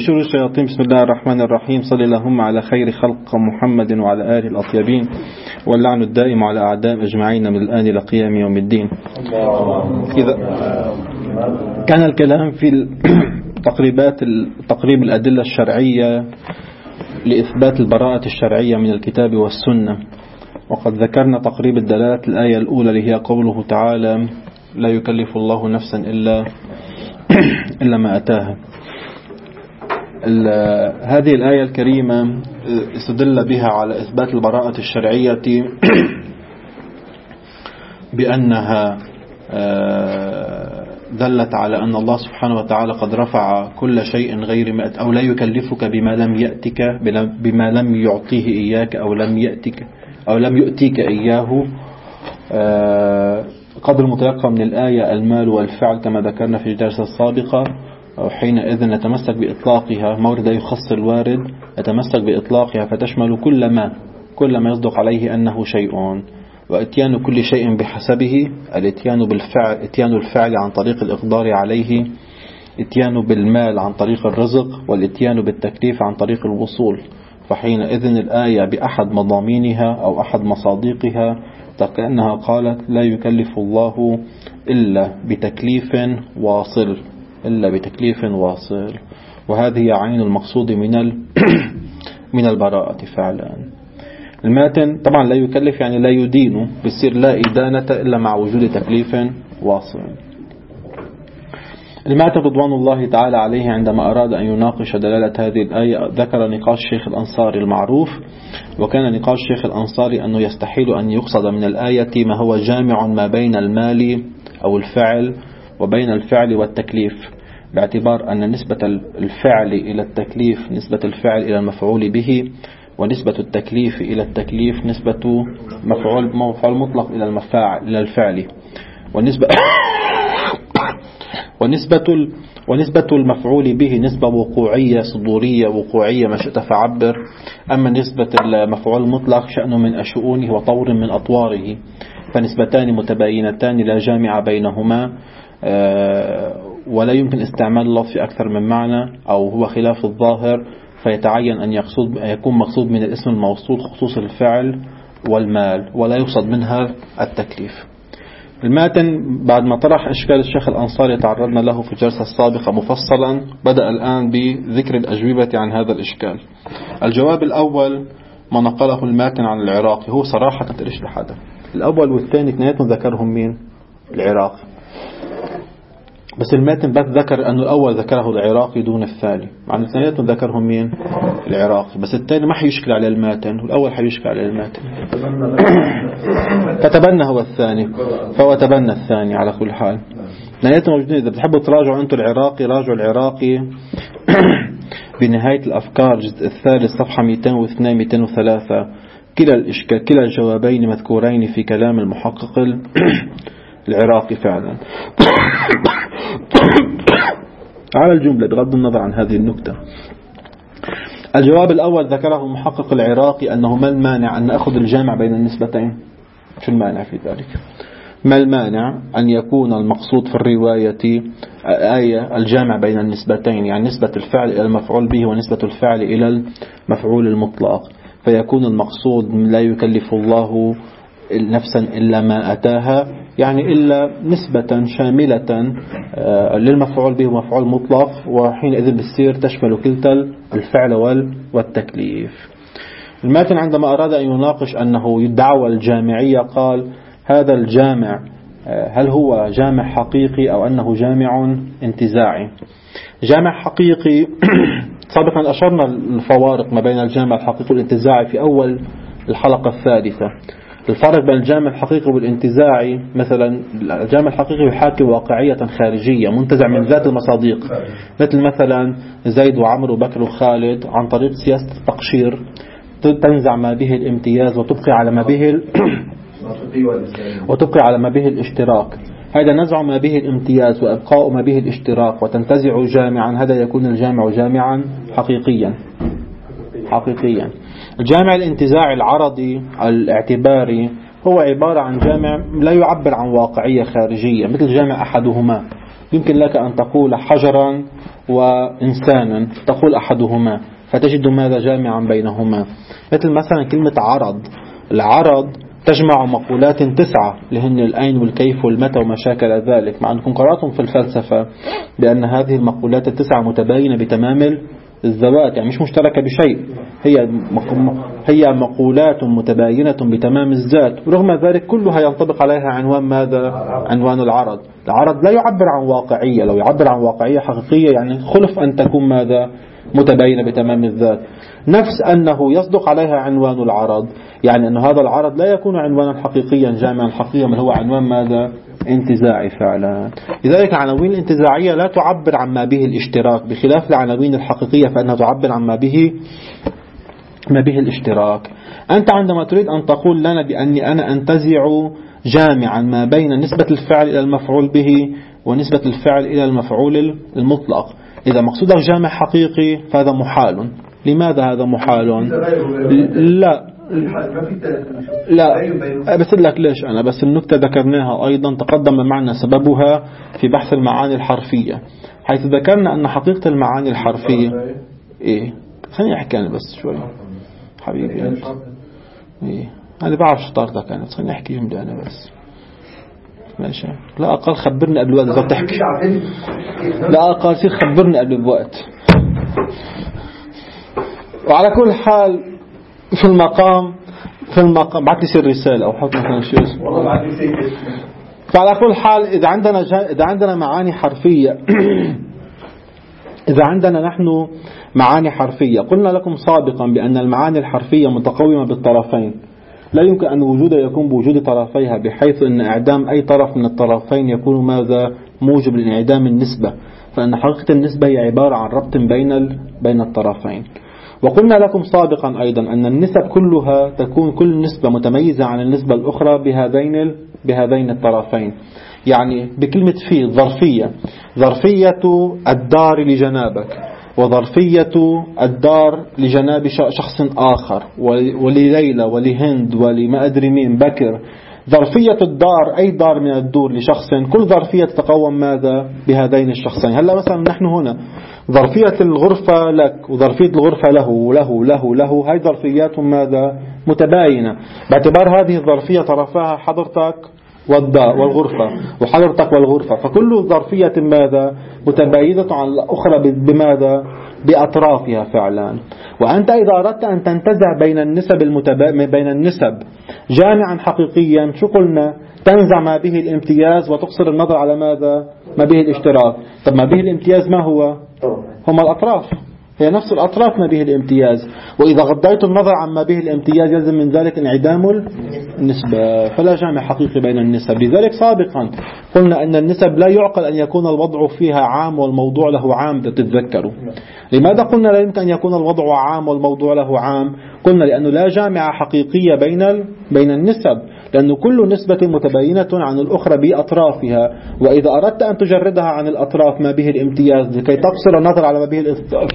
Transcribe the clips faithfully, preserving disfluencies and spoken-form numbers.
شر الشياطين. بسم الله الرحمن الرحيم. صل اللهم على خير خلق محمد وعلى آله الأطيبين، واللعن الدائم على أعداء أجمعين من الآن إلى قيام يوم الدين. إذا كان الكلام في تقريبات تقريب الأدلة الشرعية لإثبات البراءة الشرعية من الكتاب والسنة، وقد ذكرنا تقريب الدلالات الآية الأولى اللي هي قوله تعالى: لا يكلف الله نفسا إلا إلا ما أتاها. هذه الآية الكريمة استدل بها على إثبات البراءة الشرعية بأنها دلت على أن الله سبحانه وتعالى قد رفع كل شيء غير ما أو لا يكلفك بما لم يأتك بما لم يعطيه إياك أو لم يأتك أو لم يؤتيك إياه. قدر متيقن من الآية المال والفعل كما ذكرنا في الجلسة السابقة، وحينئذ نتمسك بإطلاقها مورد يخص الوارد، نتمسك بإطلاقها فتشمل كل ما كل ما يصدق عليه أنه شيء، وإتيان كل شيء بحسبه، الاتيان بالفعل اتيان الفعل عن طريق الإقدار عليه، اتيان بالمال عن طريق الرزق، والاتيان بالتكليف عن طريق الوصول. فحينئذ الآية بأحد مضامينها أو أحد مصادقها كأنها قالت: لا يكلف الله إلا بتكليف واصل إلا بتكليف واصل وهذه عين المقصود من من البراءة فعلا. الماتن طبعا لا يكلف يعني لا يدين، بيصير لا إدانة إلا مع وجود تكليف واصل. الماتن رضوان الله تعالى عليه عندما أراد أن يناقش دلالة هذه الآية ذكر نقاش الشيخ الأنصاري المعروف، وكان نقاش الشيخ الأنصاري أنه يستحيل أن يقصد من الآية ما هو جامع ما بين المال أو الفعل وبين الفعل والتكليف، باعتبار أن نسبة الفعل إلى التكليف نسبة الفعل إلى المفعول به، ونسبة التكليف إلى التكليف نسبة مفعول مفعول مطلق إلى المفاعل إلى الفعل، ونسبة ونسبة ونسبة المفعول به نسبة وقوعية صدورية وقوعية ما شئت فعبر. أما نسبة المفعول المطلق شأنه من أشؤونه وطور من أطواره، فنسبتان متباينتان لا جامع بينهما، ولا يمكن استعمال اللفظ في أكثر من معنى، أو هو خلاف الظاهر، فيتعين أن يقصد يكون مقصود من الاسم الموصول خصوص الفعل والمال، ولا يقصد منها التكليف. الماتن بعد ما طرح إشكال الشيخ الأنصاري تعرضنا له في الجلسة السابقة مفصلا، بدأ الآن بذكر الأجوبة عن هذا الإشكال. الجواب الأول ما نقله الماتن عن العراقي، هو صراحة تريش لحدا الأول والثاني اثنيناتهم ذكرهم مين؟ العراقي، بس الماتن بس ذكر أنه الأول ذكره العراقي دون الثاني، مع أن الاثنيناتهم ذكرهم مين؟ العراقي، بس الثاني ما حيشكل على الماتن والأول حيشكل على الماتن فتبنى هو الثاني، فهو تبنى الثاني. على كل حال اثنيناتهم موجودين، إذا بتحبوا تراجعوا أنتم العراقي راجعوا العراقي بنهاية الأفكار الجزء الثالث صفحة مئتين واثنين مئتين وثلاثة، كلا الإشكال كلا الجوابين مذكورين في كلام المحقق العراقي فعلا على الجملة بغض النظر عن هذه النكتة. الجواب الأول ذكره المحقق العراقي أنه ما المانع أن نأخذ الجامع بين النسبتين؟ شو المانع في ذلك؟ ما المانع أن يكون المقصود في الرواية آية الجامع بين النسبتين، يعني نسبة الفعل إلى المفعول به ونسبة الفعل إلى المفعول المطلق، فيكون المقصود لا يكلف الله نفسا إلا ما أتاها، يعني إلا نسبة شاملة للمفعول به ومفعول مطلق، وحينئذ بتصير تشمل كلتا الفعل والتكليف. الماتن عندما أراد أن يناقش أنه يدعوى الجامعية قال: هذا الجامع هل هو جامع حقيقي أو أنه جامع انتزاعي؟ جامع حقيقي سابقا أشرنا الفوارق ما بين الجامع الحقيقي والانتزاعي في أول الحلقة الثالثة. الفرق بين الجامع الحقيقي والانتزاعي، مثلا الجامع الحقيقي يحاكي واقعية خارجية منتزع من ذات المصادق، مثل مثلا زيد وعمر وبكر وخالد، عن طريق سياسة التقشير تنزع ما به الامتياز وتبقي على ما به وتبقي على ما به الاشتراك. هذا نزع ما به الامتياز وإبقاء ما به الاشتراك وتنتزع جامعا، هذا يكون الجامع جامعا حقيقيا حقيقيا. الجامع الانتزاعي العرضي الاعتباري هو عبارة عن جامع لا يعبر عن واقعية خارجية، مثل جامع أحدهما. يمكن لك أن تقول حجرا وإنسانا تقول أحدهما فتجد ماذا جامعا بينهما. مثل مثلا كلمة عرض، العرض تجمع مقولات تسعة لهن الأين والكيف والمتى وما شاكل ذلك، مع أنكم قرأتم في الفلسفة بأن هذه المقولات التسعة متباينة بتمام الذوات، يعني مش مشتركة بشيء، هي هي مقولات متباينة بتمام الذات، ورغم ذلك كلها ينطبق عليها عنوان ماذا؟ عنوان العرض. العرض لا يعبر عن واقعية، لو يعبر عن واقعية حقيقية يعني خلف أن تكون ماذا؟ متباينة بتمام الذات. نفس أنه يصدق عليها عنوان العرض، يعني أن هذا العرض لا يكون عنوانا حقيقيا جامعا حقيقيا، بل هو عنوان ماذا؟ انتزاعي فعلا. لذلك العناوين الانتزاعية لا تعبر عن ما به الاشتراك، بخلاف العناوين الحقيقية فإنها تعبر عن ما به ما به الاشتراك. أنت عندما تريد أن تقول لنا بأني أنا أنتزع جامعا ما بين نسبة الفعل إلى المفعول به ونسبة الفعل إلى المفعول المطلق، إذا مقصودك جامع حقيقي فهذا محال. لماذا هذا محال؟ لا لا بس لك ليش أنا بس النكتة ذكرناها أيضا تقدم معنا سببها في بحث المعاني الحرفية، حيث ذكرنا أن حقيقة المعاني الحرفية إيه خليني أحكي أنا بس شوي حبيبي إيه أنا بعرف شطارتك أنا، خليني أحكي جملة أنا بس ماشي. لا أقل خبرني قبل الوقت إذا بتحكي، لا أقل سير خبرني قبل الوقت. وعلى كل حال في المقام في المقام بعت لي سير رسالة أو حط مثلا شيء اسمه والله بعت لي سير. فعلى كل حال إذا عندنا جا... إذا عندنا معاني حرفية إذا عندنا نحن معاني حرفية، قلنا لكم سابقا بأن المعاني الحرفية متقومة بالطرفين، لا يمكن أن وجود يكون بوجود طرفيها، بحيث أن إعدام أي طرف من الطرفين يكون ماذا؟ موجب لانعدام النسبة، فإن حقيقة النسبة هي عبارة عن ربط بين ال... بين الطرفين. وقلنا لكم سابقا أيضا أن النسب كلها تكون كل نسبة متميزة عن النسبة الأخرى بهذين ال... بهذين الطرفين. يعني بكلمة في ظرفية، ظرفية الدار لجنابك وظرفية الدار لجناب شخص آخر، ولليلى ولهند ولما أدري مين بكر. ظرفية الدار أي دار من الدور لشخص، كل ظرفية تتقوم ماذا؟ بهذين الشخصين. هلا مثلا نحن هنا ظرفية الغرفة لك وظرفية الغرفة له وله له له، هاي ظرفيات ماذا؟ متباينة، باعتبار هذه الظرفية طرفها حضرتك والدار والغرفة وحضرتك والغرفة، فكل ظرفية ماذا؟ متباينة عن الأخرى بماذا؟ بأطرافها فعلا. وأنت إذا أردت أن تنتزع بين النسب المتبا... بين النسب جامعا حقيقيا شو قلنا؟ تنزع ما به الامتياز وتقصر النظر على ماذا؟ ما به الاشتراك. طب ما به الامتياز ما هو؟ هما الأطراف، هي نفس الأطراف ما به الامتياز، وإذا غضيت النظر عن ما به الامتياز يلزم من ذلك انعدام النسبة، فلا جامع حقيقي بين النسب. لذلك سابقا قلنا أن النسب لا يعقل أن يكون الوضع فيها عام والموضوع له عام. تتذكروا لماذا قلنا لا يمكن أن يكون الوضع عام والموضوع له عام؟ قلنا لأنه لا جامع حقيقية بين بين النسب، لأن كل نسبة متباينة عن الأخرى بأطرافها، وإذا أردت أن تجردها عن الأطراف ما به الامتياز لكي تقصر النظر على ما به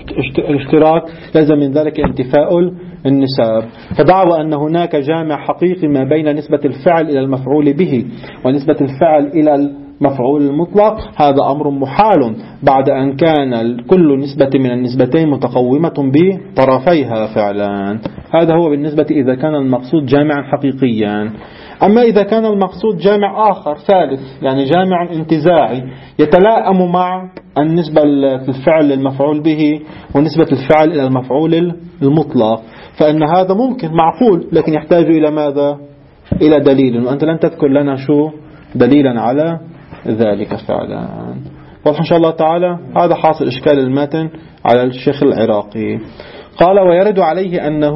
الاشتراك لازم من ذلك انتفاء النسب. فدعوى أن هناك جامع حقيقي ما بين نسبة الفعل إلى المفعول به ونسبة الفعل إلى المفعول المطلق، هذا أمر محال بعد أن كان كل نسبة من النسبتين متقومة بطرفيها فعلا. هذا هو بالنسبة إذا كان المقصود جامعا حقيقيا. أما إذا كان المقصود جامع آخر ثالث، يعني جامع انتزاعي يتلائم مع النسبة الفعل للمفعول به ونسبة الفعل إلى المفعول المطلق، فإن هذا ممكن معقول، لكن يحتاج إلى ماذا؟ إلى دليل، وأنت لن تذكر لنا شو دليلا على ذلك فعلا. واضح إن شاء الله تعالى. هذا حاصل إشكال المتن على الشيخ العراقي. قال ويرد عليه أنه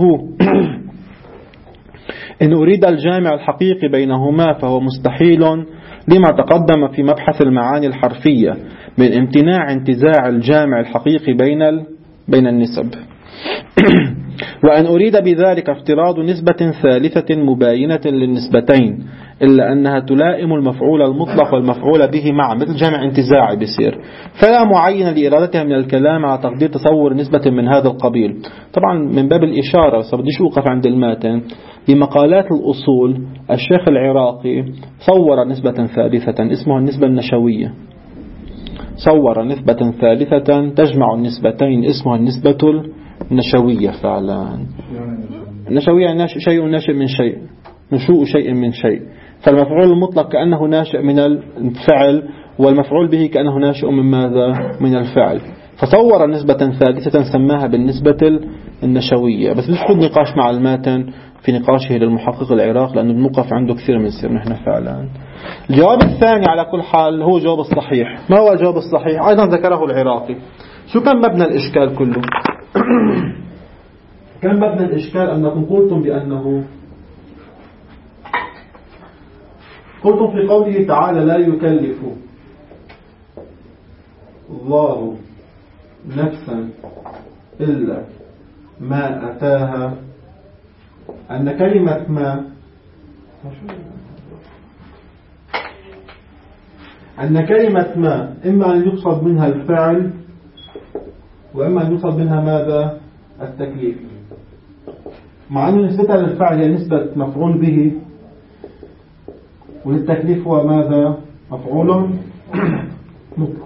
إن أريد الجامع الحقيقي بينهما فهو مستحيل لما تقدم في مبحث المعاني الحرفية من امتناع انتزاع الجامع الحقيقي بين بين النسب. وأن أريد بذلك افتراض نسبة ثالثة مباينة للنسبتين إلا أنها تلائم المفعول المطلق والمفعول به معا، مثل جامع انتزاعي بيصير، فلا معين لإرادتها من الكلام على تقدير تصور نسبة من هذا القبيل. طبعا من باب الإشارة، بس بديش أوقف عند الماتن. بمقالات الأصول الشيخ العراقي صور نسبة ثالثة اسمها النسبة النشوية. صور نسبة ثالثة تجمع النسبتين اسمها النسبة النشوية. فعلا النشوية يعني شيء ناشئ من شيء، نشوء شيء من شيء. فالمفعول المطلق كأنه ناشئ من الفعل، والمفعول به كأنه ناشئ من ماذا؟ من الفعل. فصور نسبة ثالثة سماها بالنسبة النشوية. بس نشوف نقاش مع الماتن في نقاشه للمحقق العراق، لأنه بنوقف عنده كثير من السر نحن فعلا. الجواب الثاني على كل حال هو جواب الصحيح. ما هو الجواب الصحيح؟ أيضا ذكره العراقي. شو كان مبنى الإشكال كله؟ كان مبنى الإشكال أنكم قلتم بأنه قلتم في قوله تعالى لا يكلف الله نفسا إلا ما أتاها، أن كلمة ما أن كلمة ما إما أن يقصد منها الفعل، وإما أن يقصد منها ماذا؟ التكليف. مع أن نسبتها للفعل هي نسبة مفعول به، وللتكليف هو ماذا؟ مفعول مطلق.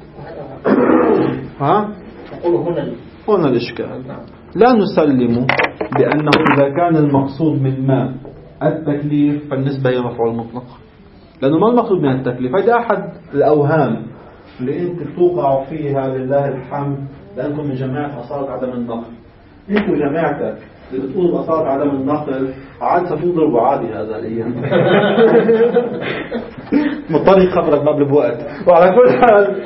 ها؟ هنا الإشكال. لا نسلم بأنه إذا كان المقصود من ما التكليف فالنسبة هي مفعول مطلق، لأنه ما المقصود من التكليف. هذا أحد الأوهام اللي أنت توقع فيها لله الحمد، لأنكم من جماعة أصالة عدم النقل. أنتم جماعتك اللي بتقول أصالة عدم النقل عاد ستضربوا عادي هذا الأيام. مضطر يخبرك ما بوقت. وعلى كل حال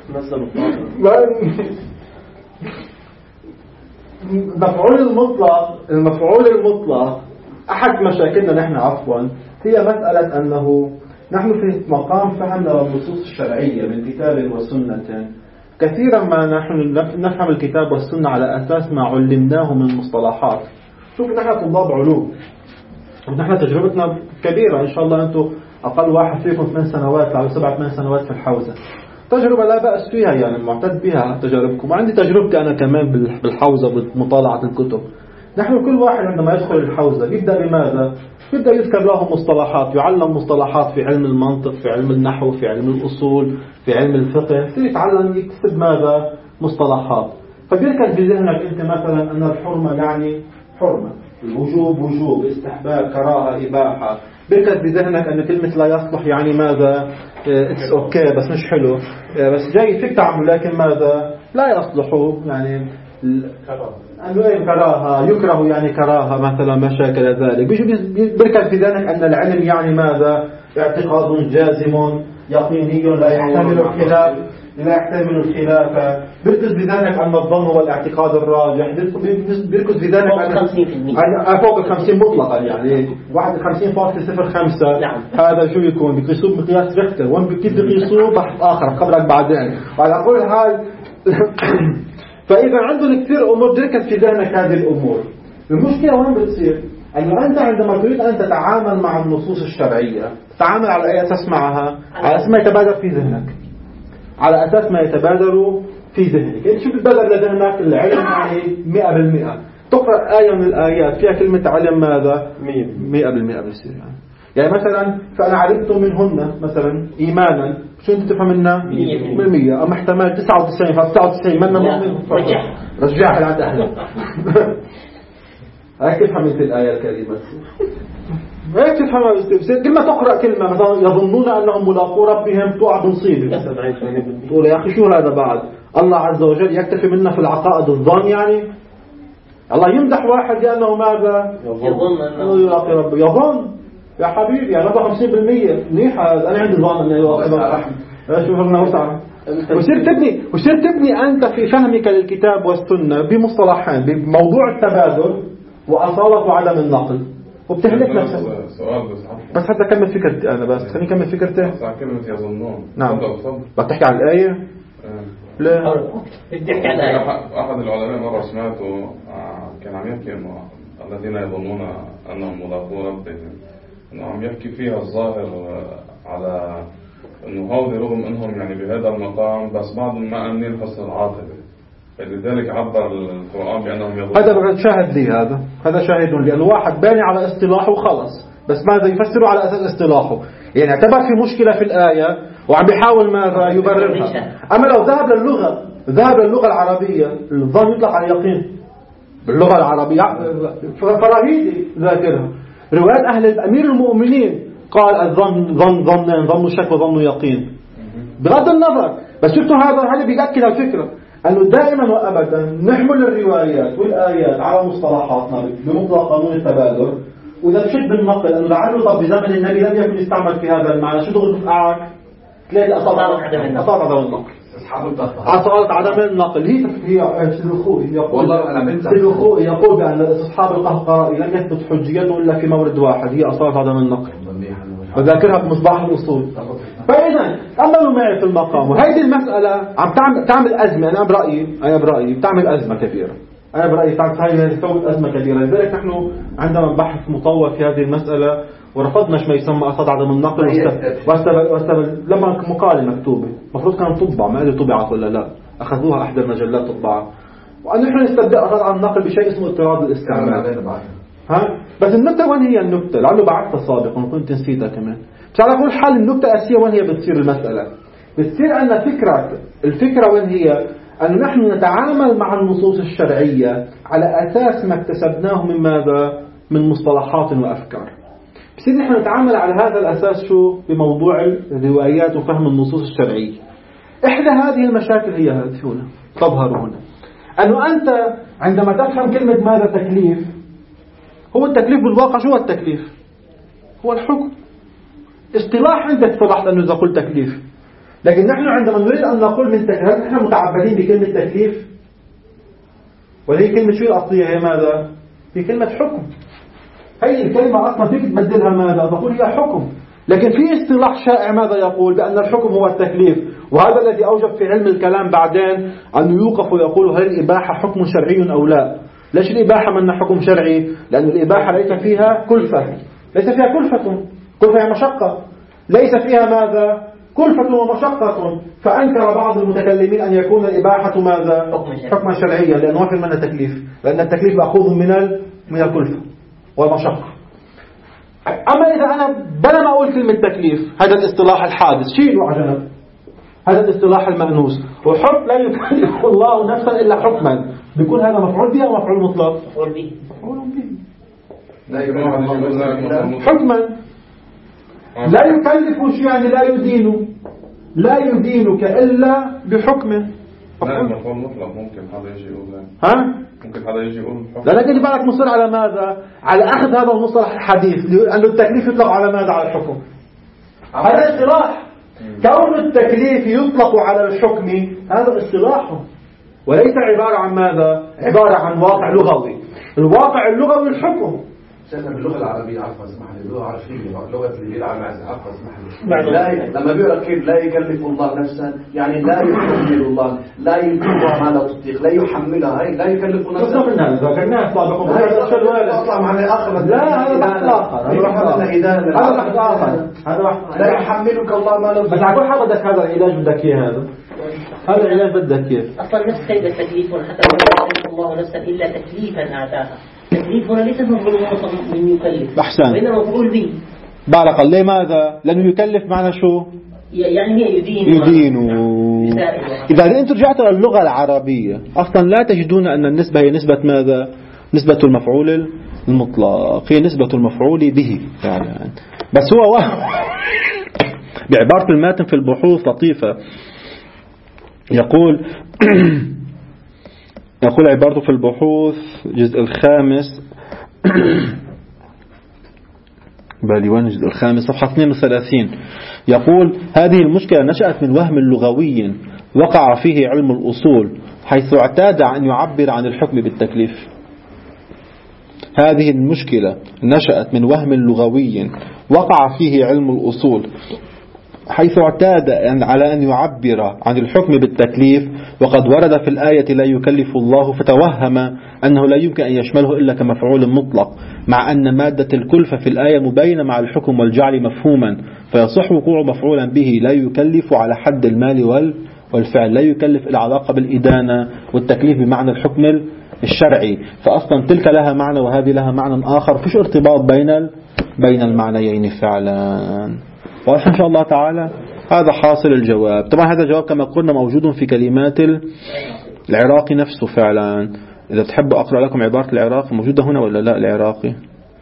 المفعول المطلق المفعول المطلق أحد مشاكلنا نحن عفوا هي مسألة أنه نحن في مقام فهمنا للنصوص الشرعية من كتاب وسنة. كثيرا ما نحن نفهم الكتاب والسنة على أساس ما علمناه من مصطلحات. شوف نحن طلاب علوم، ونحن تجربتنا كبيرة إن شاء الله. أنتم أقل واحد فيكم ثمان سنوات أو سبعة ثمان سنوات في الحوزة، تجربة لا بأس فيها، يعني معتد بها تجاربكم. وعندي تجربتي أنا كمان بالحوزة بمطالعة الكتب. نحن كل واحد عندما يدخل الحوزة يبدأ بماذا؟ يبدأ يذكر له مصطلحات، يعلم مصطلحات في علم المنطق، في علم النحو، في علم الأصول، في علم الفقه، يتعلم يكتسب ماذا؟ مصطلحات. فبيركز في ذهنك أنت مثلا أن الحرمة يعني حرمة، الوجوب وجوب، استحباب، كراهة، إباحة. بيركز بذهنك أن كلمة لا يصلح يعني ماذا؟ اتس اوكي okay بس مش حلو، بس جاي فيك تعمل لكن ماذا؟ لا يصلح يعني كراهة، يكره يعني كراهة مثلا، ما شاكل ذلك. بيركز بذهنك أن العلم يعني ماذا؟ اعتقاد جازم يقيني لا يحتمل الخلاف لا يحتمل الخلاف. بيركز بذلك أن الظن هو الاعتقاد الراجح. بيركز بذلك أن فوق الخمسين مطلقا، يعني واحد الخمسين فاصل صفر خمسة. نعم. هذا شو يكون؟ بيقيسوه بمقياس ريختر، وين بكيف بيقيسوه بحث آخر خبرك بعدين. وعلى كل حال فإذا عندهم كثير أمور تركز في ذهنك هذه الأمور. المشكلة وين بتصير؟ أنه أنت عندما تريد أن تتعامل مع النصوص الشرعية تتعامل على أي أساس معها؟ على أساس ما يتبادر في ذهنك، على أساس ما يتبادر في ذهنك. يعني شو بتبادر لذهنك؟ العلم يعني مئة بالمئة. تقرأ آية من الآيات فيها كلمة علم ماذا؟ مئة بالمئة بيصير يعني. يعني مثلا فأنا علمت منهن مثلا إيمانا، شو أنت تفهم منها؟ بالمئة. أما احتمال تسعة وتسعين فتسعة وتسعين منا مؤمن رجعها لعند أهلك. هيك تفهم أنت الآية الكريمة، هيك تفهمها. بس كل ما تقرأ كلمة مثلا يظنون أنهم ملاقو ربهم تقع بمصيبة. تقول يا أخي شو هذا بعد؟ الله عز وجل يكتفي منا في العقائد الظن يعني؟ الله يمدح واحد لأنه ماذا؟ يظن أنه يلاقي ربه. يظن يا حبيبي يعني ربه خمسين بالمية منيحة. أنا عندي ظن أنه يلاقي ربه. شو فرنا وسعة. وصير تبني وصير تبني أنت في فهمك للكتاب والسنة بمصطلحين، بموضوع التبادل وأصالة وعدم النقل، وبتهلك نفسك. سؤال بس بس حتى أكمل فكرتي أنا، بس خليني أكمل فكرتي. صار كلمة يظنون. نعم. بتحكي عن الآية؟ لا. بتحكي عن الآية. أحد العلماء مرة سمعته كان عم يحكي إنه الذين يظنون أنهم ملاقو ربهم، إنه عم يحكي فيها الظاهر على إنه هؤلاء رغم إنهم يعني بهذا المقام بس بعضهم ما أمنين حسن العاقبة، فلذلك عبر القرآن بأنهم يظنون. هذا شاهد لي، هذا هذا شاهد لي. الواحد باني على اصطلاحه وخلص، بس ماذا يفسره على أساس اصطلاحه. يعني اعتبر في مشكلة في الآية وعم بيحاول ماذا يبررها. أما لو ذهب للغة ذهب للغة العربية، الظن يطلق على اليقين باللغة العربية. فراهيدي ذاكرها روايات أهل أمير المؤمنين قال الظن ظن ظن ظن شك وظن يقين بغض النظر. بس شفتوا هذا هذا بيأكد الفكرة أنه دائما وأبدا نحمل الروايات والآيات على مصطلحاتنا بمطلق قانون التبادل، وإذا مشيت بالنقل أنه لعله طب بزمن النبي لم يكن يستعمل في هذا المعنى، شو دغري بتقعك تلاقي أصابع عدم النقل أصابع عدم النقل. هي هي سلوخوي يقول سلوخوي يقول بأن أصحاب القهقرة لم يثبت حجيته إلا في مورد واحد، هي أصابع عدم النقل، وذاكرها بمصباح الأصول. فإذا أملوا معي في المقام، وهذه المسألة عم تعمل تعمل أزمة. أنا برأيي أنا برأيي بتعمل أزمة كبيرة. أنا برأيي تعمل تسوي أزمة كبيرة. لذلك نحن عندنا بحث مطول في هذه المسألة ورفضنا ما يسمى أصاد عدم النقل واستبل واستبل لما مقالة مكتوبة المفروض كان تطبع، ما أدري طبعت ولا لا، أخذوها أحد المجلات تطبع، وأن نحن نستبدأ أصاد عدم النقل بشيء اسمه اضطراد الاستعمال. ها بس النكتة وين هي النكتة؟ لعله بعثتها سابقا وكنت نسيتها كمان. بس على كل حال النكتة الأساسية وين هي بتصير المسألة؟ بتصير أن فكرة الفكرة وين هي؟ أن نحن نتعامل مع النصوص الشرعية على أساس ما اكتسبناه من ماذا؟ من مصطلحات وأفكار. بصير نحن نتعامل على هذا الأساس شو؟ بموضوع الروايات وفهم النصوص الشرعية. إحدى هذه المشاكل هي هذه هنا تظهر هنا، أنه أنت عندما تفهم كلمة ماذا تكليف، هو التكليف بالواقع شو هو التكليف؟ هو الحكم. اصطلاح عندك اصطلاح لأنه إذا قلت تكليف، لكن نحن عندما نريد أن نقول من تكليف نحن متعبدين بكلمة تكليف، وهي كلمة شو الأصلية؟ هي ماذا؟ هي كلمة حكم. هي الكلمة أصلا فيك تبدلها ماذا؟ تقول هي حكم. لكن في اصطلاح شائع ماذا يقول؟ بأن الحكم هو التكليف، وهذا الذي أوجب في علم الكلام بعدين أن يوقف ويقول هل الإباحة حكم شرعي أو لا؟ ليش الإباحة منها حكم شرعي؟ لأن الإباحة ليس فيها كلفة، ليس فيها كلفة، كلفة هي مشقة، ليس فيها ماذا؟ كلفة ومشقة. فأنكر بعض المتكلمين أن يكون الإباحة ماذا؟ حكما شرعيا، لأنه ما في منها تكليف، لأن التكليف مأخوذ من من الكلفة والمشقة. أما إذا أنا بلا ما أقول كلمة تكليف، هذا الاصطلاح الحادث شيء وعجنب، هذا الاصطلاح المأنوس، وحكم لا يكلف الله نفسا إلا حكما، بيكون هذا مفعول به أو مفعول مطلق؟ مفعول به. مفعول به. حكما لا يكلف شيء يعني لا يدين، لا يدينك إلا بحكمه. لا مفعول مطلق ممكن هذا يجي يقول ها؟ ممكن هذا يجي يقول لا لكن بالك مصر على ماذا؟ على أخذ هذا المصطلح الحديث لأن التكليف يطلق على ماذا؟ على الحكم. هذا اصطلاح. كون التكليف يطلق على الحكم هذا اصطلاح، وليس عبارة عن ماذا؟ عبارة عن واقع لغوي. الواقع اللغوي الحكم. شايفنا باللغة العربية عفوا اسمح لي، اللغة العربية لغة اللي بيلعب معزة عفوا اسمح لي. لا لما بيقول كيف لا يكلف الله نفسا يعني لا يحمل الله، لا يكلفها ما لا تطيق، لا يحملها، هي لا يكلف نفسا. ذكرناها ذكرناها سابقا. هذا أصلا معنى آخر. لا هذا بحث آخر. هذا بحث آخر. هذا لا يحملك الله ما لا تطيق. بس عقول حاول بدك هذا العلاج بدك إياه هذا. هذا العلاج بدك كيف؟ أصلا نفس كلمة تكليف حتى لا يكلف الله نفسا إلا تكليفا آتاها. تكليف هنا ليس مفعول من يكلف، أحسن، وإنما مفعول به. بارك الله. لماذا؟ لأنه يكلف معنى شو؟ يعني هي يدين يدين. إذا أنتم رجعتوا للغة العربية أصلا لا تجدون أن النسبة هي نسبة ماذا؟ نسبة المفعول المطلق، هي نسبة المفعول به فعلا. بس هو بعبارة الماتن في البحوث لطيفة، يقول يقول عبارته في البحوث جزء الخامس بالي وين الجزء الخامس صفحة اثنين وثلاثين، يقول هذه المشكلة نشأت من وهم لغوي وقع فيه علم الأصول حيث اعتاد أن يعبر عن الحكم بالتكليف. هذه المشكلة نشأت من وهم لغوي وقع فيه علم الأصول حيث اعتاد على أن يعبر عن الحكم بالتكليف، وقد ورد في الآية لا يكلف الله، فتوهم أنه لا يمكن أن يشمله إلا كمفعول مطلق، مع أن مادة الكلفة في الآية مبينة مع الحكم والجعل مفهوما، فيصح وقوع مفعولا به لا يكلف على حد المال والفعل، لا يكلف العلاقة بالإدانة، والتكليف بمعنى الحكم الشرعي. فأصلا تلك لها معنى وهذه لها معنى آخر، فيش ارتباط بين بين المعنيين فعلا. واضح إن شاء الله تعالى. هذا حاصل الجواب. طبعا هذا الجواب كما قلنا موجود في كلمات العراقي نفسه فعلا. إذا تحبوا أقرأ لكم عبارة العراقي موجودة هنا ولا لا؟ العراقي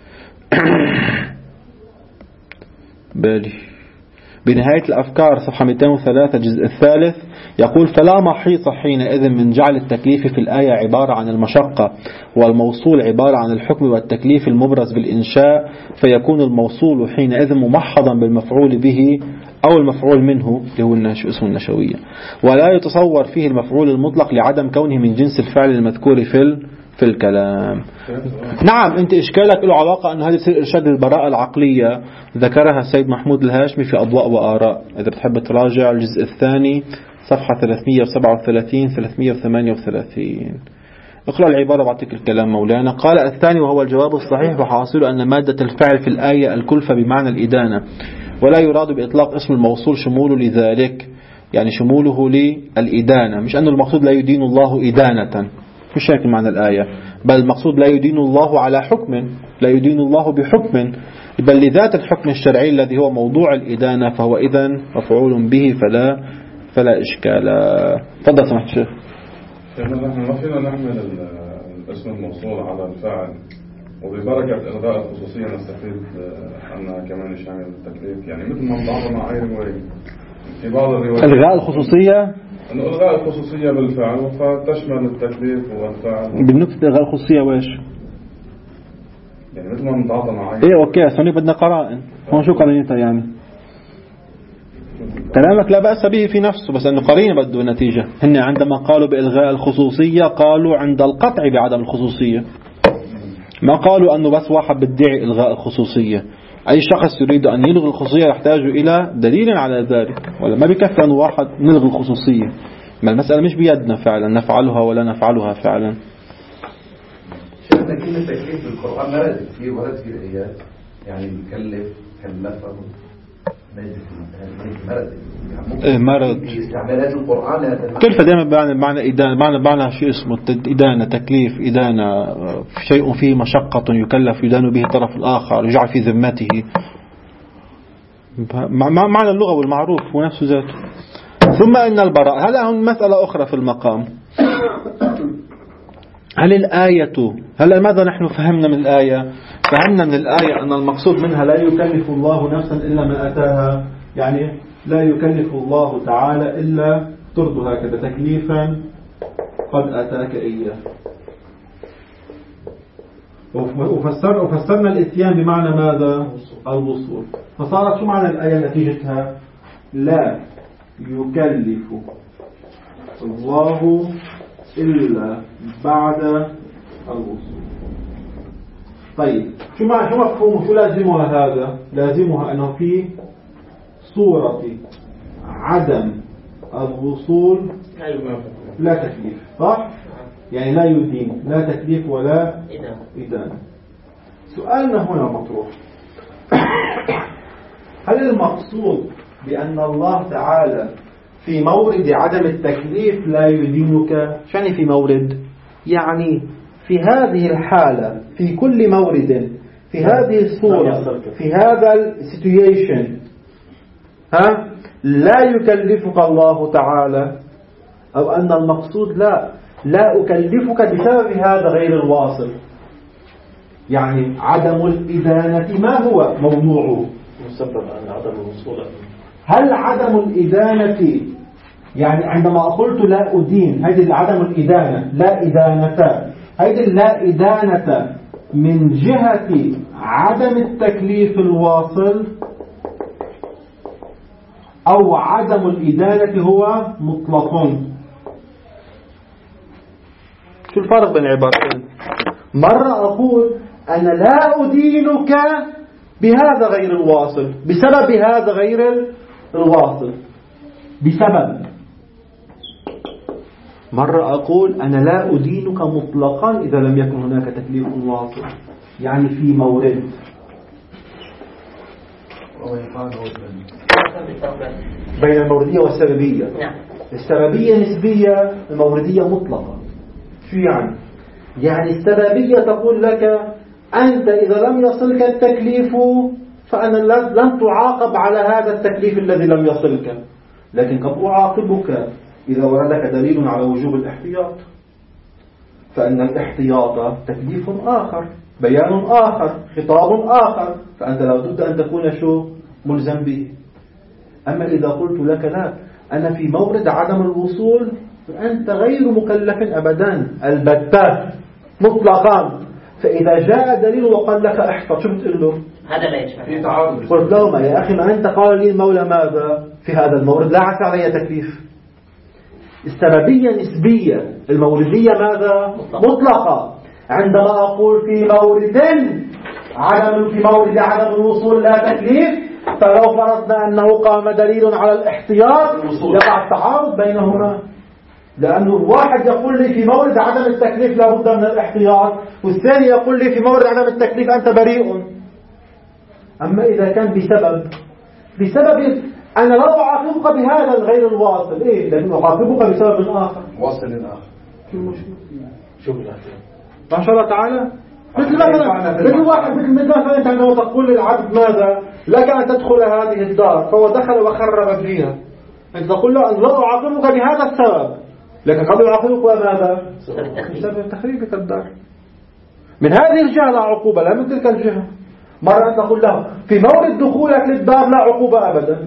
بالي بنهاية الأفكار صفحة مئتين وثلاثة الجزء الثالث يقول: فلا محيط حينئذ من جعل التكليف في الآية عبارة عن المشقة، والموصول عبارة عن الحكم والتكليف المبرز بالإنشاء، فيكون الموصول حينئذ ممحضا بالمفعول به أو المفعول منه اللي هو اسم النشوية، ولا يتصور فيه المفعول المطلق لعدم كونه من جنس الفعل المذكور في في الكلام. نعم، أنت إشكالك له علاقة أن هذه تصير إرشاد البراءة العقلية، ذكرها السيد محمود الهاشمي في أضواء وآراء. إذا بتحب تراجع الجزء الثاني صفحة ثلاثمئة وسبعة وثلاثين ثلاثمئة وثمانية وثلاثين. اقرأ العبارة بعطيك الكلام مولانا. قال: الثاني وهو الجواب الصحيح، وحاصل أن مادة الفعل في الآية الكلفة بمعنى الإدانة، ولا يراد بإطلاق اسم الموصول شموله لذلك، يعني شموله للإدانة، مش أن المقصود لا يدين الله إدانة، مش هيك معنى الآية، بل المقصود لا يدين الله على حكم، لا يدين الله بحكم، بل لذات الحكم الشرعي الذي هو موضوع الإدانة، فهو إذن مفعول به، فلا فلا إشكال. تفضل سمحت الشيخ. نحن ما فينا نحمل الاسم الموصول على الفاعل، وببركة إلغاء الخصوصية نستفيد أنها كمان شامل التكليف، يعني مثل ما بعض مع أي رواية في بعض الروايات إلغاء الخصوصية، أن إلغاء الخصوصية بالفعل فتشمل التكليف والفعل. بالنسبة إلغاء الخصوصية وإيش؟ يعني مثل ما نتعاطى مع أي إيه أوكي، ثاني بدنا قرائن. هون شو قرينتها يعني؟ كلامك لا بأس به في نفسه، بس أنه قرينة بده نتيجة. هن عندما قالوا بإلغاء الخصوصية قالوا عند القطع بعدم الخصوصية، ما قالوا أنه بس واحد بدعي إلغاء الخصوصية. أي شخص يريد أن يلغي الخصوصية يحتاج إلى دليل على ذلك، ولا ما بكفي أن واحد نلغي الخصوصية. ما المسألة مش بيدنا فعلا نفعلها ولا نفعلها فعلا. شفنا كلمة تكليف بالقرآن مرد في ورد في الآيات، يعني مكلف كلفه إيه مرض استعمالات القرآن كلفة دائما بمعنى معنى إدانة، معنى معنى شيء اسمه إدانة، تكليف، إدانة، شيء فيه مشقة يكلف يدان به الطرف الآخر يجعل في ذمته. معنى اللغة والمعروف هو نفسه ذاته. ثم إن البراء، هلا هون مسألة أخرى في المقام. هل الآية، هلا ماذا نحن فهمنا من الآية؟ فهمنا من الآية أن المقصود منها لا يكلف الله نفسا إلا ما أتاها، يعني لا يكلف الله تعالى إلا ترد هكذا تكليفا قد أتاك إياه. وفسر وفسرنا الإتيان بمعنى ماذا؟ الوصول. فصارت شو معنى الآية نتيجتها؟ لا يكلف الله إلا بعد الوصول. طيب شو معنى، شو مفهوم، شو لازمها هذا؟ لازمها أنه في صورة عدم الوصول لا تكليف، صح؟ يعني لا يدين، لا تكليف ولا إدانة. سؤالنا هنا مطروح، هل المقصود بأن الله تعالى في مورد عدم التكليف لا يدينك؟ شعني في مورد؟ يعني في هذه الحالة، في كل مورد، في هذه الصورة، في هذا السيتويشن، ها لا يكلفك الله تعالى، أو أن المقصود لا لا أكلفك بسبب هذا غير الواصل. يعني عدم الإدانة ما هو موضوعه؟ مسبب عن عدم الوصول. هل عدم الإدانة، يعني عندما قلت لا أدين، هذه عدم الإدانة، لا إدانة، هذه لا إدانة من جهة عدم التكليف الواصل، أو عدم الإدانة هو مطلق؟ شو الفرق بين العبارتين؟ مرة أقول أنا لا أدينك بهذا غير الواصل، بسبب هذا غير الواصل، بسبب. مرة أقول أنا لا أدينك مطلقا إذا لم يكن هناك تكليف واصل، يعني في مورد. بين الموردية والسببية. السببية نسبية، الموردية مطلقة. شو يعني؟ يعني السببية تقول لك أنت إذا لم يصلك التكليف فأنا لن تعاقب على هذا التكليف الذي لم يصلك، لكن قد أعاقبك إذا وردك دليل على وجوب الاحتياط، فإن الاحتياط تكليف آخر، بيان آخر، خطاب آخر، فأنت لا بد أن تكون شو ملزم به. أما إذا قلت لك لا، أنا في مورد عدم الوصول، فأنت غير مكلف أبدا البتة مطلقا. فإذا جاء دليل وقال لك احفظ، شو بتقول له؟ هذا لا يشمل في تعارض. قلت لهم يا أخي ما أنت قال لي المولى ماذا في هذا المورد لا عسى علي تكليف. السببية نسبية، الموردية ماذا مطلقة. عندما أقول في مورد عدم في مورد عدم الوصول لا تكليف، فلو فرضنا أنه قام دليل على الاحتياط يقع التعارض بينهما، لأنه الواحد يقول لي في مورد عدم التكليف لا بد من الاحتياط، والثاني يقول لي في مورد عدم التكليف أنت بريء. أما إذا كان بسبب بسبب أنا لا أعاقبك بهذا الغير الواصل، إيه، لكن أعاقبك بسبب آخر واصل آخر. شو ما شاء الله تعالى. مثل مثلا مثل واحد مثل مثلا أنت عندما تقول للعبد ماذا لك أن تدخل هذه الدار، فهو دخل وخرب فيها، أنت تقول له لا أعاقبك بهذا السبب، لكن قد أعاقبك بماذا؟ بسبب تخريبك الدار. من هذه الجهة لا عقوبة، لا من تلك الجهة. مرة تقول له في مورد دخولك للدار لا عقوبة أبدا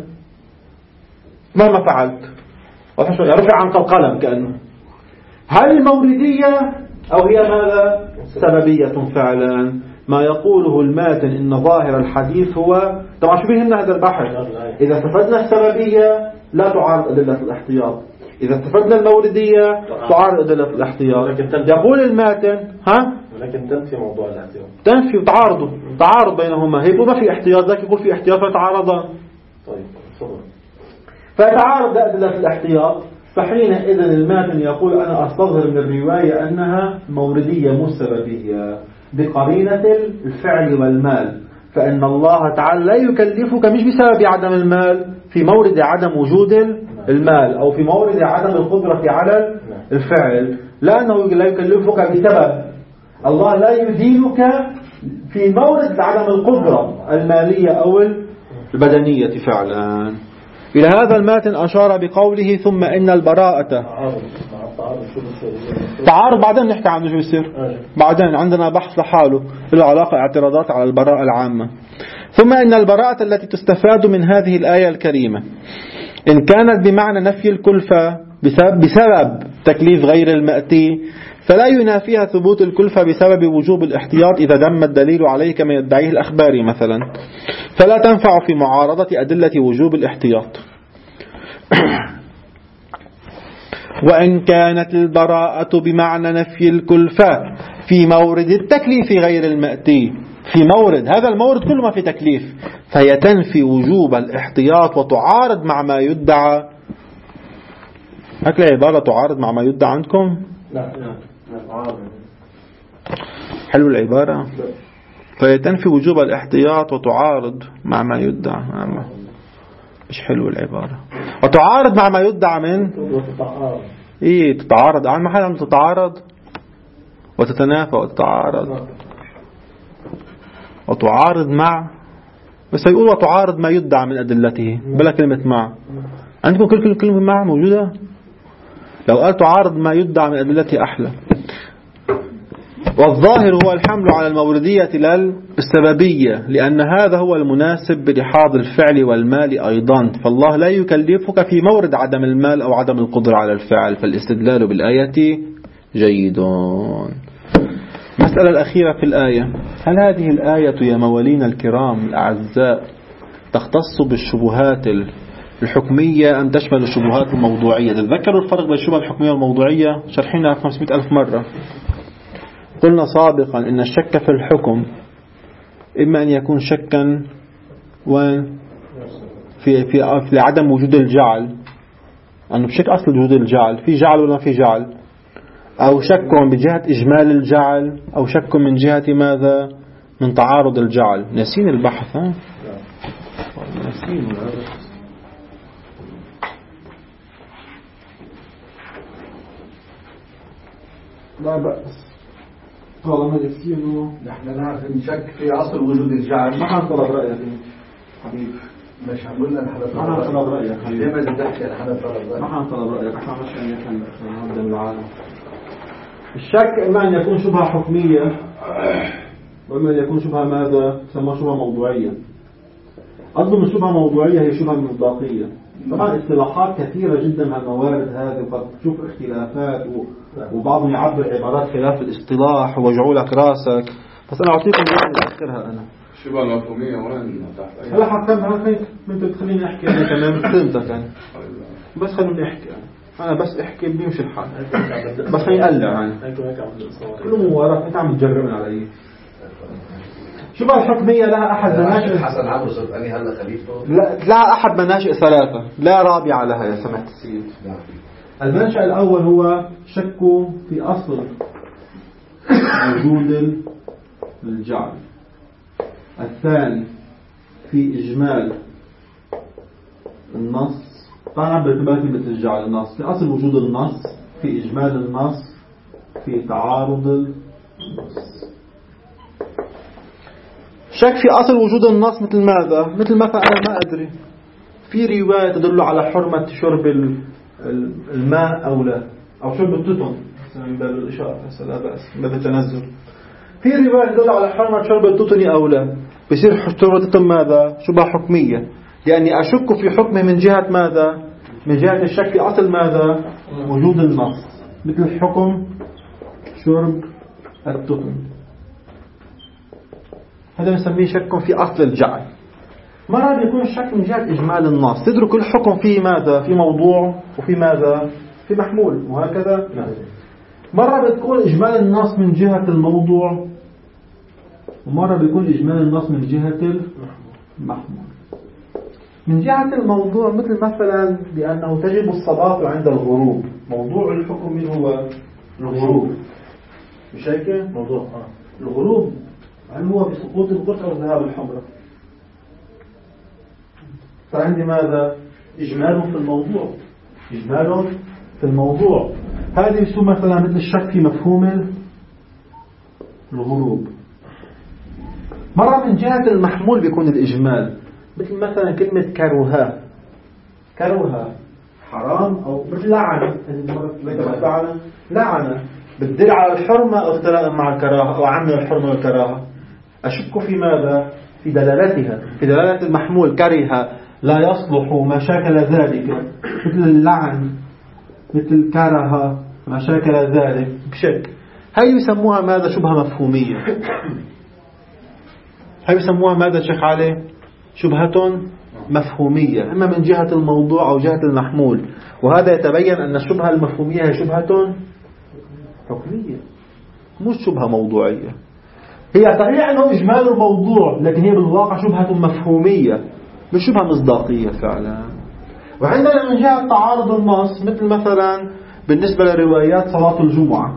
مهما فعلت، رفع عنك القلم كأنه. هل الموردية أو هي ماذا؟ سببية فعلا. ما يقوله الماتن إن ظاهر الحديث هو طبعا شو بيهمنا هذا البحث. إذا استفدنا السببية لا تعارض أدلة الاحتياط، إذا استفدنا الموردية تعارض أدلة الاحتياط. يقول الماتن ها ولكن تنفي موضوع الاحتياط، تنفي وتعارضه، تعارض بينهما. هي ما في احتياط، ذاك يقول في احتياط فتعارضان. طيب صبر. فتعارض أدلة الاحتياط، فحينئذ الماتن يقول أنا أستظهر من الرواية أنها موردية مش سببية بقرينة الفعل والمال، فإن الله تعالى لا يكلفك مش بسبب عدم المال في مورد عدم وجود المال أو في مورد عدم القدرة على الفعل، لأنه لا يكلفك بسبب. الله لا يدينك في مورد عدم القدرة المالية أو البدنية فعلا. إلى هذا الماتن أشار بقوله ثم إن البراءة تعارض. بعدين نحكي عنه شو يصير، بعدين عندنا بحث لحاله العلاقة اعتراضات على البراءة العامة. ثم إن البراءة التي تستفاد من هذه الآية الكريمة إن كانت بمعنى نفي الكلفة بسبب, بسبب تكليف غير المأتي، فلا ينافيها ثبوت الكلفة بسبب وجوب الاحتياط إذا دم الدليل عليه كما يدعيه الأخباري مثلا، فلا تنفع في معارضة أدلة وجوب الاحتياط. وإن كانت البراءة بمعنى نفي الكلفة في مورد التكليف غير المأتي، في مورد هذا المورد كل ما في تكليف، فهي تنفي وجوب الاحتياط وتعارض مع ما يدعى. هكذا عبارة تعارض مع ما يدعى عندكم؟ لا لا حلو العبارة. فهي تنفي وجوب الاحتياط وتعارض مع ما يدعى. مش حلو العبارة. وتعارض مع ما يدعى من ايه تتعارض عن محل أن تتعارض وتتنافى وتتعارض وتعارض مع، بس يقول وتعارض ما يدعى من أدلته بلا كلمة مع. عندكم كل كلمة مع موجودة؟ لو قال تعارض ما يدعى من أدلته أحلى. والظاهر هو الحمل على الموردية للسببية، لأن هذا هو المناسب بدحاض الفعل والمال أيضا، فالله لا يكلفك في مورد عدم المال أو عدم القدرة على الفعل، فالاستدلال بالآية جيد. المسألة الأخيرة في الآية، هل هذه الآية يا موالين الكرام الأعزاء تختص بالشبهات الحكمية أم تشمل الشبهات الموضوعية؟ تذكروا الفرق بين الشبهة الحكمية والموضوعية، شرحنا خمسمائة ألف مرة. قلنا سابقا إن الشك في الحكم إما أن يكون شكا وين في في في عدم وجود الجعل، أنه بشك أصل وجود الجعل، في جعل ولا في جعل، أو شك بجهة إجمال الجعل، أو شك من جهة ماذا؟ من تعارض الجعل. نسين البحث ها؟ نسين لا بأس. طالما نفسي إنه نحن نعرف نشك في أصل وجود الجعل. ما حنطلب رأيك حبيبي، مش هنقول لنا نحن ما حنطلب رأيك حبيبي، ليه ما تحكي نحن طلب رأيك؟ ما حنطلب رأيك، احنا مش هنحن قدام العالم. الشك إما أن يكون شبهة حكمية وإما أن يكون شبهة ماذا؟ تسمى شبهة موضوعية. أظن الشبهة موضوعية هي شبهة مصداقية. طبعا اصطلاحات كثيرة جدا من الموارد هذه، وقد تشوف اختلافات وبعضهم يعبر عبارات خلاف الاصطلاح ووجعوا لك راسك، بس أنا أعطيكم من آخرها. أنا الشبهة المفهومية وين تحت؟ هلا حكمها خير، أنت تخليني أحكي أنا كمان فهمتك أنا، بس خليني أحكي أنا. أنا بس أحكي بيمشي الحال، بس خليني أقلع يعني كله موارد. أنت عم تجربني علي. شبهة الحكمية لها أحد مناشئ حسن عمرو صرت أني هلا خليفته. لا لها أحد مناشئ ثلاثة، لا رابعة لها يا سماحة السيد. المنشأ الأول هو شك في أصل وجود الجعل. الثاني في إجمال النص. طبعا باعتبار كلمة الجعل النص في أصل وجود النص، في إجمال النص، في تعارض النص. شك في أصل وجود النص مثل ماذا؟ مثل مثلا أنا ما أدري في رواية تدل على حرمة شرب الماء أو لا، أو شرب التتن من باب الإشارة لا بأس من باب التنزل. في رواية تدل على حرمة شرب التتن أو لا، بيصير شرب التتن ماذا؟ شبهة حكمية، لأني أشك في حكمه من جهة ماذا؟ من جهة الشك في أصل ماذا؟ وجود النص، مثل حكم شرب التتن. هذا نسميه شك في أصل الجعل. مرة بيكون الشك من جهة إجمال النص، تدرك الحكم في ماذا؟ في موضوع وفي ماذا؟ في محمول، وهكذا. مرة بتكون إجمال النص من جهة الموضوع، ومرة بيكون إجمال النص من جهة المحمول. من جهة الموضوع مثل مثلا بأنه تجب الصلاة عند الغروب. موضوع الحكم من هو الغروب، مش هيك؟ موضوع الغروب هل هو بسقوط القرص أو ذهاب الحمرة؟ فعندي ماذا؟ إجمال في الموضوع، إجمال في الموضوع. هذه يسمى مثلا مثل الشك في مفهوم الغروب. مرة من جهة المحمول بيكون الإجمال، مثل مثلا كلمة كروها. كروها حرام أو مثل لعنة، لعنة لعنة بتدل على الحرمة أو اختلاء مع الكراهة أو عمل الحرمة والكراهة. أشك في ماذا؟ في دلالتها، في دلالة المحمول. كره لا يصلح ما شاكل ذلك، مثل اللعن، مثل كره ما شاكل ذلك بشك. هاي يسموها ماذا؟ شبهة مفهومية. هاي يسموها ماذا شيخ علي؟ شبهة مفهومية، إما من جهة الموضوع أو جهة المحمول. وهذا يتبين أن الشبهة المفهومية هي شبهة حكمية مش شبهة موضوعية. هي صحيح أنه إجمال الموضوع، لكن هي بالواقع شبهة مفهومية مش شبهة مصداقية فعلا. وعندنا من جهة تعارض النص، مثل مثلا بالنسبة لروايات صلاة الجمعة،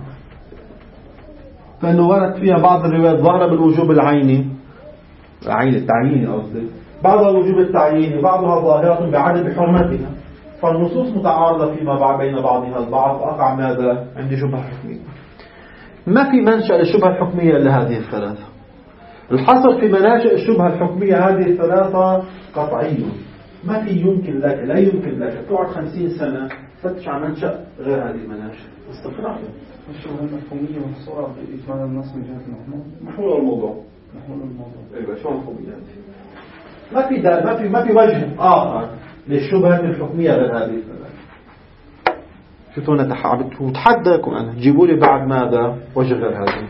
فإنه ورد فيها بعض الروايات ظاهرة بالوجوب العيني، العين التعييني قصدي، بعضها الوجوب التعييني، بعضها ظاهرة بعدم حرمتها. فالنصوص متعارضة فيما بين بعضها البعض، فأقع ماذا؟ عندي شبهة حكمية. ما في منشأ للشبهة الحكمية إلا هذه الثلاثة. الحصر في مناشئ الشبهة الحكمية هذه الثلاثة قطعي. ما في يمكن لك، لا يمكن لك تقعد خمسين سنة فتش عن منشأ غير هذه المناشئ. استقرار الشبهة المفهومية محصورة بإجمال النص من جهة المحمول. محمول الموضوع. محمول الموضوع. أيوة شو مفهومية؟ ما في ده، ما في ما في وجه آخر للشبهة الحكمية غير هذه الثلاثة. شفتوا أنا تحابت وتحداكم أنا جيبوا لي بعد ماذا وجه غير هذه.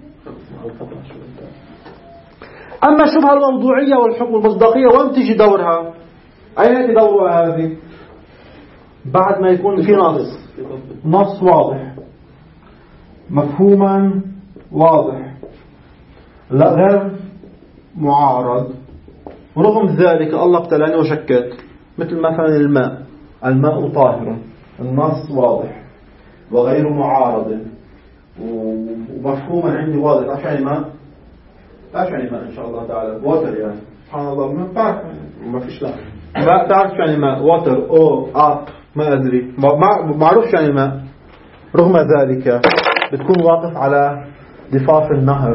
أما الشبهة الموضوعية والحكم المصداقية وين تيجي دورها؟ أين يأتي دورها هذه؟ بعد ما يكون في نص نص واضح، مفهوما واضح، لا غير معارض. ورغم ذلك الله ابتلاني وشكت، مثل مثلا الماء. الماء طاهر، النص واضح وغير معارض ومفهوما عندي واضح. ايش يعني ماء؟ ايش يعني ماء ان شاء الله تعالى؟ ووتر يعني سبحان الله. ما بعرف، ما فيش لا ما تعرف يعني ماء ووتر او اب ما ادري، ما معروف يعني ماء. رغم ذلك بتكون واقف على ضفاف النهر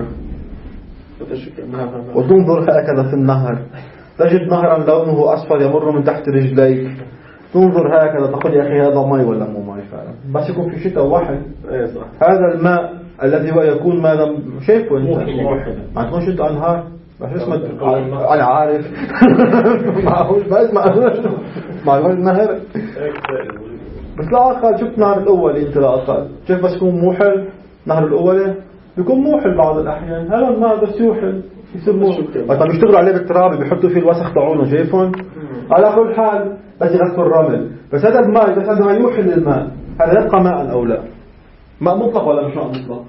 وتنظر هكذا في النهر تجد نهرا لونه أصفر يمر من تحت رجليك، تنظر هكذا تقول يا أخي هذا ماء ولا مو ماء فعلا، بس يكون في شتاء واحد هذا الماء الذي هو يكون ماذا شايفه أنت ما تكونش أنت أنهار بس اسمه أنا عارف معهوش بس معهوش النهر بس لا أقل شفت نهر الأول أنت لا أقل شايف بس يكون موحل نهر الأول بيكون موحل بعض الأحيان هذا الماء بس يوحل يصير موحل طب يشتغلوا عليه بالتراب بيحطوا فيه الوسخ تاعونه شايفون على كل حال بس يغسلوا الرمل بس هذا الماء بس هذا ما يوحل الماء هذا يبقى ماء أو لا ماء مطلق ولا مش ماء مطلق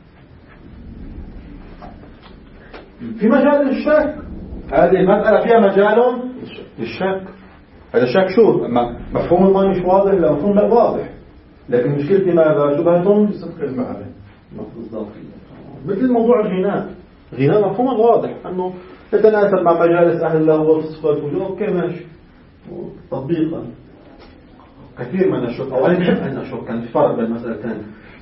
في مجال للشك هذه المسألة فيها مجال للشك هذا الشك شو مفهوم الماء مش واضح لا مفهوم لا واضح لكن مشكلتي ماذا شبهتهم صدق المعنى مثل موضوع الغناء غناء مفهوم واضح أنه يتناسب مع مجالس أهل الله والصفات والوجوه أوكي ماشي تطبيقا كثير من الشك أو أنا بحب أن أشك كان في فرق بين المسألتين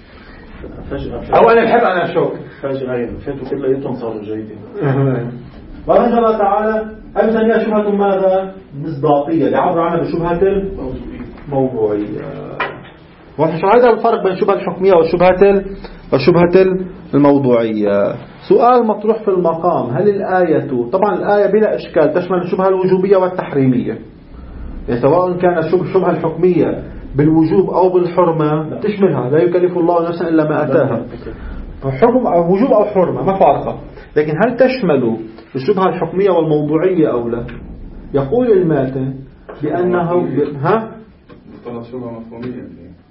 أو أنا بحب أن أشك فجأة فاتوا كل يوم صاروا جيدين ورجل تعالى أمثل هي شبهة ماذا مصداقية يعبر عنها بشبهة الموضوعية وهذا الفرق بين الشبهة الحكمية والشبهة والشبهة الموضوعية. سؤال مطروح في المقام هل الآية طبعا الآية بلا إشكال تشمل الشبهة الوجوبية والتحريمية يعني سواء كان الشبهة الحكمية بالوجوب أو بالحرمة تشملها لا يكلف الله نفسا إلا ما أتاها حكم أو وجوب أو حرمة ما فارقة لكن هل تشمل الشبهة الحكمية والموضوعية أو لا يقول الماتن بأنه ها طلعت شبهة مفهومية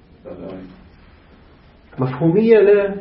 مفهومية لا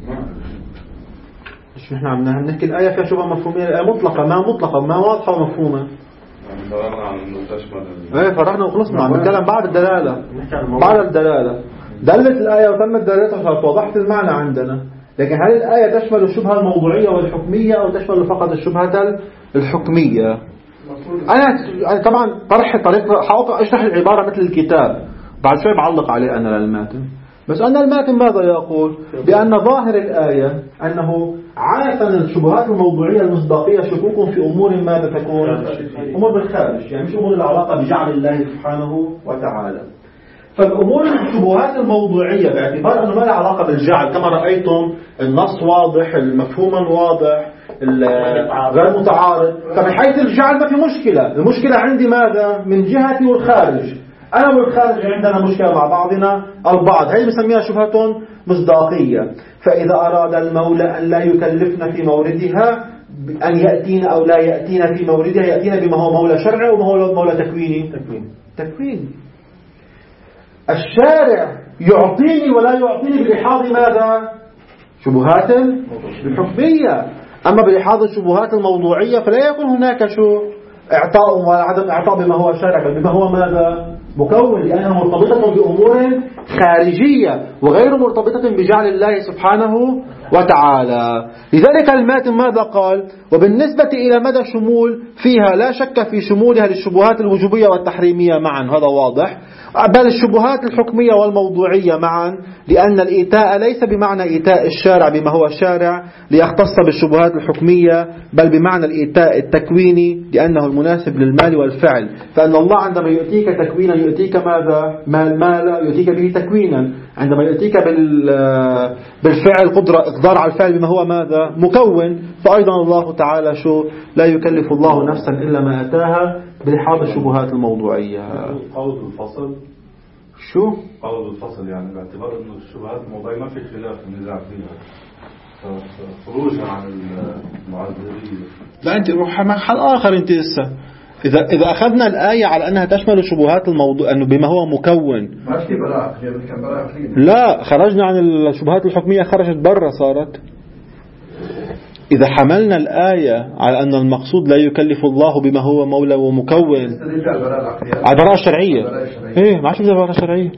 مش نحن عم نحكي الآية فيها شبهة مفهومية الآية مطلقة ما مطلقة ما واضحة ومفهومة فرحنا عن انه تشمل ايه فرحنا وخلصنا عم نتكلم بعد الدلالة بعد الدلالة دلت الآية وتمت دلالتها فوضحت المعنى عندنا لكن هل الآية تشمل الشبهة الموضوعية والحكمية أو تشمل فقط الشبهة الحكمية أنا طبعا طرح طريقة حاول أشرح العبارة مثل الكتاب بعد شوي بعلق عليه أنا للماتن بس أن الماتن ماذا يقول بأن ظاهر الآية أنه عادة الشبهات الموضوعية المصداقية شكوك في أمور ماذا تكون أمور بالخارج يعني مش أمور العلاقة بجعل الله سبحانه وتعالى فالأمور الشبهات الموضوعية باعتبار أنه ما لها علاقة بالجعل كما رأيتم النص واضح المفهوم واضح غير متعارض فمن حيث الجعل ما في مشكلة المشكلة عندي ماذا من جهتي والخارج أنا والخارج عندنا مشكلة مع بعضنا البعض هي بسميها شبهة مصداقية فإذا أراد المولى أن لا يكلفنا في موردها أن يأتينا أو لا يأتينا في موردها يأتينا بما هو مولى شرعي وما هو مولى تكويني تكوين تكوين الشارع يعطيني ولا يعطيني بلحاظ ماذا شبهات الحكمية أما بلحاظ الشبهات الموضوعية فلا يكون هناك شو إعطاء وعدم إعطاء بما هو شرع بل بما هو ماذا مكون لأنها مرتبطة بأمور خارجية وغير مرتبطة بجعل الله سبحانه وتعالى لذلك الماتن ماذا قال وبالنسبة إلى مدى شمول فيها لا شك في شمولها للشبهات الوجوبية والتحريمية معا هذا واضح بل الشبهات الحكمية والموضوعية معا لأن الإيتاء ليس بمعنى إيتاء الشارع بما هو شارع ليختص بالشبهات الحكمية بل بمعنى الإيتاء التكويني لأنه المناسب للمال والفعل فأن الله عندما يؤتيك تكوينا يؤتيك ماذا مال مال يؤتيك به تكوينا عندما يؤتيك بالفعل قدرة إقدار على الفعل بما هو ماذا مكون فأيضا الله تعالى شو لا يكلف الله نفسا إلا ما أتاها بلحاظ الشبهات الموضوعية قول الفصل شو قول الفصل يعني باعتبار أنه الشبهات الموضوعية ما في خلاف النزاع فيها خروجها عن المعذرية لا أنت روح محل آخر أنت إسا إذا إذا أخذنا الآية على أنها تشمل شبهات الموضوع أنه بما هو مكون ما في براءة كان براءة لا خرجنا عن الشبهات الحكمية خرجت برا صارت إذا حملنا الآية على أن المقصود لا يكلف الله بما هو مولى ومكون على البراءة الشرعية إيه ما عادش البراءة الشرعية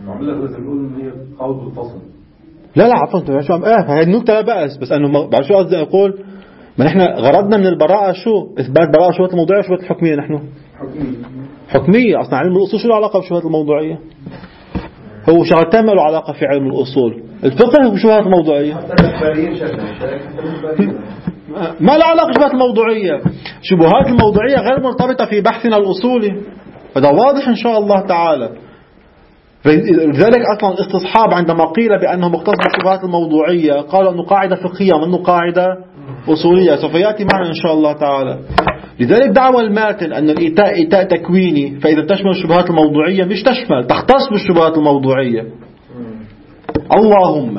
لا لا عفوا انت شو عم اه هاي النكتة لا بأس بس أنه بعد شو قصدي أقول ما نحن غرضنا من البراءة شو إثبات براءة شبهات الموضوعية وشبهات الحكمية نحن حكمية حكمية أصلا علم الأصول شو له علاقة بشبهات الموضوعية هو شغلتين ما له علاقة في علم الأصول الفقه وشبهات الموضوعية ما لا علاقة شبهات الموضوعية. شبهات الموضوعية غير مرتبطة في بحثنا الأصولي، هذا واضح إن شاء الله تعالى. لذلك أصلا الاستصحاب عندما قيل بأنه مختص بالشبهات الموضوعية قالوا أنه قاعدة فقهية وأنه قاعدة أصولية، سوف يأتي معنا إن شاء الله تعالى. لذلك دعوى الماتن أن الإيتاء إيتاء تكويني، فإذا تشمل الشبهات الموضوعية مش تشمل، تختص بالشبهات الموضوعية. اللهم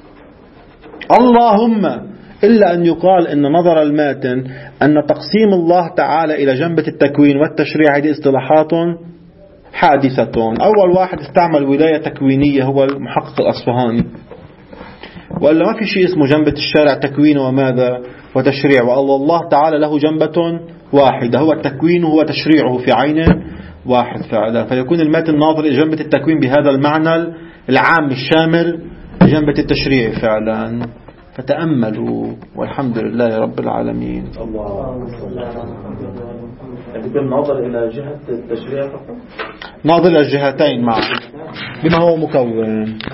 اللهم إلا أن يقال إن نظر الماتن أن تقسيم الله تعالى إلى جنبة التكوين والتشريع هذه اصطلاحات حادثة. أول واحد استعمل ولاية تكوينية هو المحقق الأصفهاني، وإلا ما في شيء اسمه جنبة الشارع تكوين وماذا وتشريع، والله تعالى له جنبة واحدة هو التكوين هو تشريعه في عين واحد فعلا. فيكون الماتن ناظر إلى جنبة التكوين بهذا المعنى العام الشامل لجنبة التشريع فعلا. فتأملوا والحمد لله رب العالمين. الله يكون ناظر إلى جهة التشريع فقط، ناظر إلى الجهتين معا بما هو مكون.